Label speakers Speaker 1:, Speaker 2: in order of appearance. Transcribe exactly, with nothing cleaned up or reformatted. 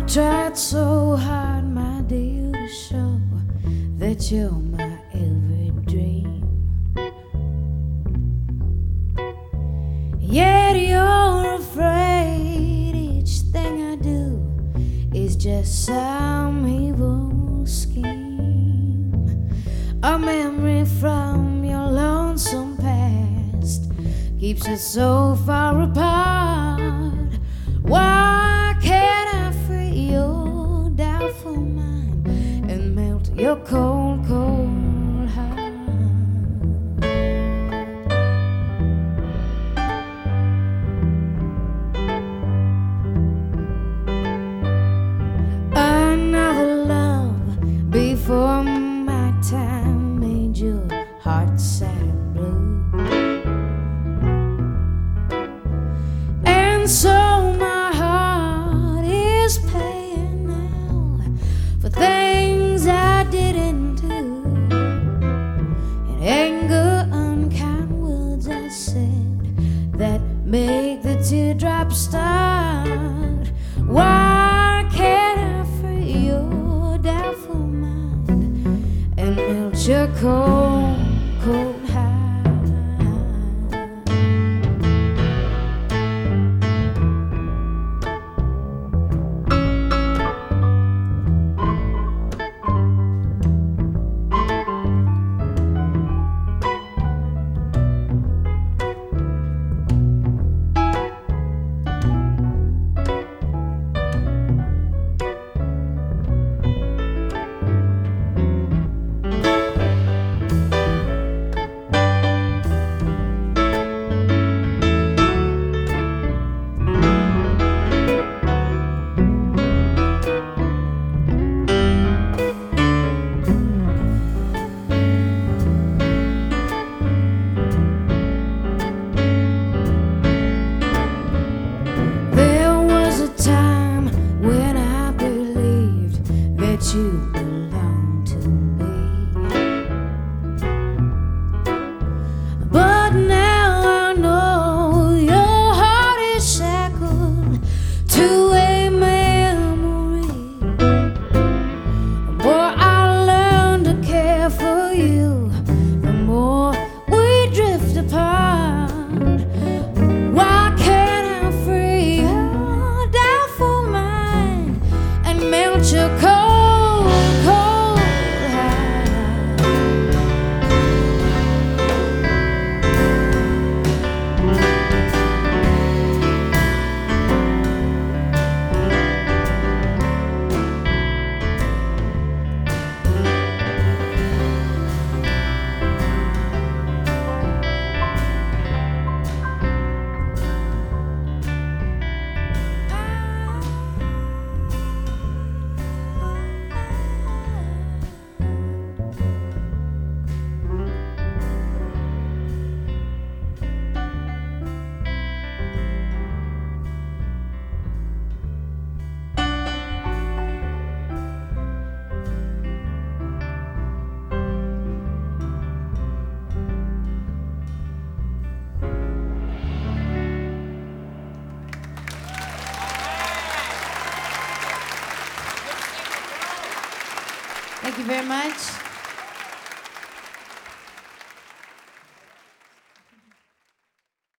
Speaker 1: Tried so hard, my dear, to show that you're my every dream. Yet you're afraid each thing I do is just some evil scheme. A memory from your lonesome past keeps us so far apart. Why can't I free your doubtful mind and melt your cold, cold heart? Another love before my time made your heart sad and blue, and so paying now for things I didn't do, and anger, unkind words I said that make the teardrops start. Why can't I free your doubtful mind and melt your cold, cold heart? You belong to me, but now I know your heart is shackled to a memory. Boy, I learned to care for you the more we drift apart. Why can't I free your doubtful mind and melt your cold, thank you very much.